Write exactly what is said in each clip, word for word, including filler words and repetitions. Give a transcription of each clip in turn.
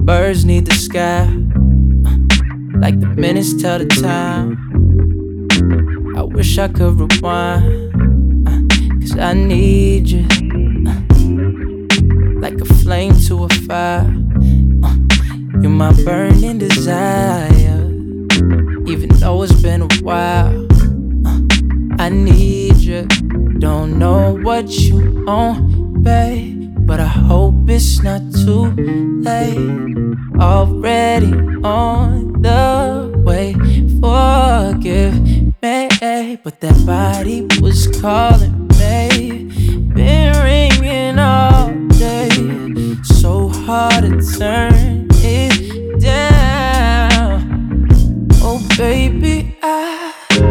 birds need the sky, uh, like the minutes tell the time. I wish I could rewind, uh, cause I need you, uh, like a flame to a fire. uh, You're my burning desire, even though it's been a while. uh, I need you. Don't know what you on, babe, but I hope it's not too late. Already on the way. Forgive me, but that body was calling me. Been ringing all day, so hard to turn it down. Oh baby, I,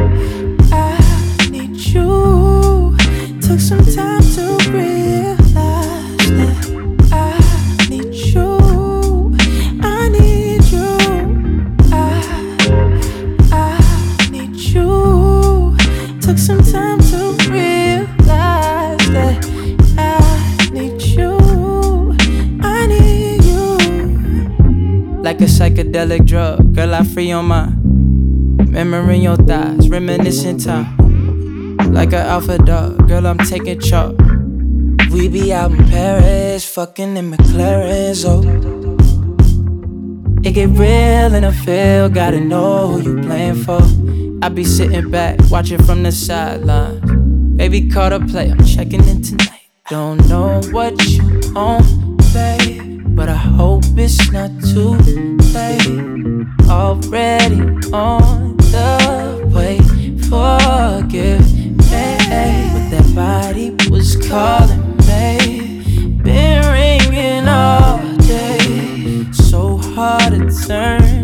I need you. Took some time to realize that I need you. I need you. I, I need you. Took some time to realize that I need you. I need you. Like a psychedelic drug, girl, I free your mind. Memory in your thighs, reminiscing time. Like an alpha dog, girl, I'm taking charge. We be out in Paris, fucking in McLaren's, oh. It get real in the field, gotta know who you playing for. I be sitting back, watching from the sidelines. Baby, call the play, I'm checking in tonight. Don't know what you on, babe, but I hope it's not too late. Already on the way. Forgive me, but that body was calling me. Been ringing all day, so hard to turn